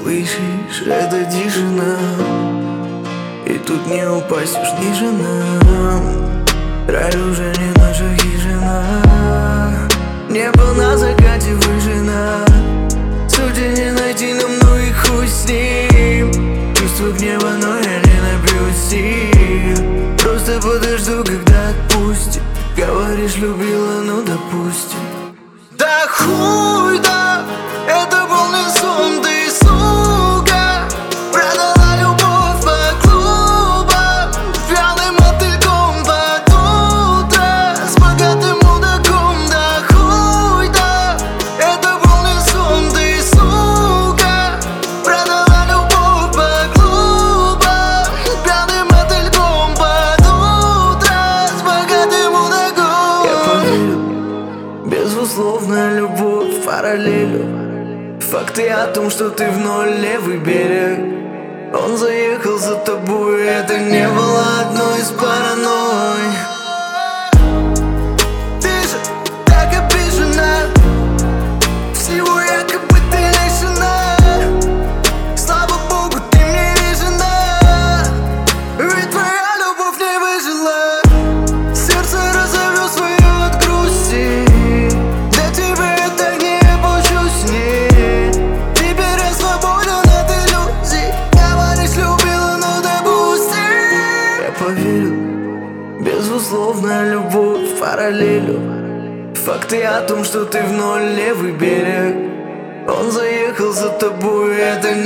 слышишь, это тишина, и тут не упасть уж ниже нам. Рай уже не наша хижина, небо на закате выжжено. Сути не найти нам, ну и хуй с ним. Чувство гнева, но я не напьюсь сил. Просто подожду, когда отпустит. Говоришь, любила, ну допустим. Да хуй да, это был не сон, ты сука. Продала любовь по клубам, пьяным мотыльком под утро, с богатым мудаком. Да хуй да, это был не сон, ты сука. Продала любовь по клубам, пьяным мотыльком под утро, с богатым мудаком. Я поверил, безусловная любовь параллелю. Факты о том, что ты в ноль левый берег. Он заехал за тобой, это не было одной из паранойй. Ты же так обижена, всего якобы ты лишена. Слава богу, ты мне не жена, ведь твоя любовь не выжила. Сердце разорвет свое от грусти. Для тебя я так не опущусь, нет. Теперь я свободен от иллюзий. Говоришь, любила, но допусти. Я поверил, безусловная любовь параллелю. Факты о том, что ты в ноль левый берег. Он заехал за тобой, это